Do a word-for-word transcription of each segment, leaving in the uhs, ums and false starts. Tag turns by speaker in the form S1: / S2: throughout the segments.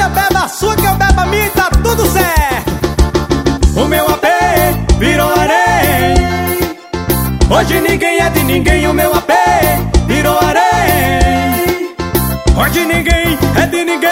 S1: Você bebe a sua que eu bebo a minha e tá tudo certo. O meu A P virou areia. Hoje ninguém é de ninguém, o meu A P virou areia. Hoje ninguém é de ninguém.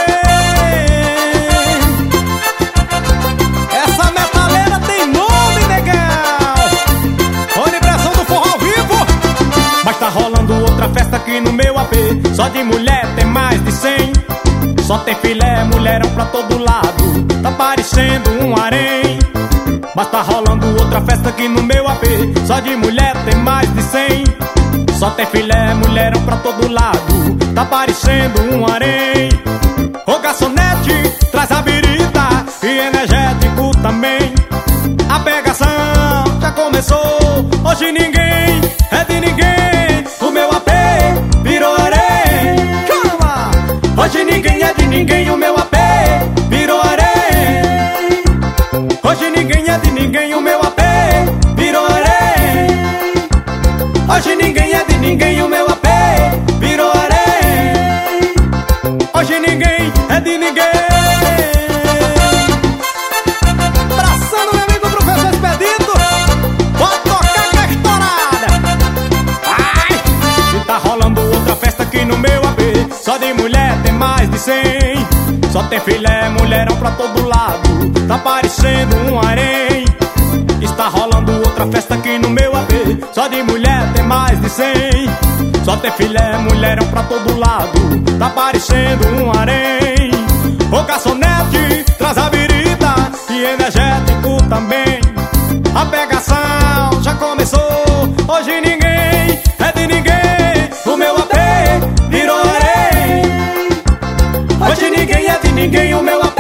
S1: Essa metaleira tem nome, negão. Onipressão do forró ao vivo. Mas tá rolando outra festa aqui no meu A P. Só de mulher tem mais de cem. Só tem filé, mulherão pra todo lado. Tá parecendo um harém. Mas tá rolando outra festa aqui no meu A P. Só de mulher tem mais de cem. Só tem filé, mulherão pra todo lado. Tá parecendo um harém. Ô garçonete, traz a birita e energético também. A pegação já começou. Hoje ninguém é de ninguém. O meu A P virou areia. Chama! Hoje ninguém é de ninguém. O meu A P virou areia. Hoje ninguém é de ninguém. O meu A P virou areia. Hoje ninguém é de ninguém. O meu A P virou areia. Hoje ninguém é de ninguém. Abraçando meu amigo professor Expedito. Pode tocar que é estourada. Ai! E tá rolando outra festa aqui no meu A P. Só de mulher tem mais de cem. Só tem filé, mulherão pra todo lado. Tá parecendo um harém. Está rolando outra festa aqui no meu A P. Só de mulher tem mais de cem. Só tem filé, mulherão pra todo lado. Tá parecendo um harém. Ô garçonete, traz a birita e energético também. A pegação já começou. Hoje ninguém é de ninguém. O meu A P virou areia. Hoje ninguém é de ninguém. O meu A P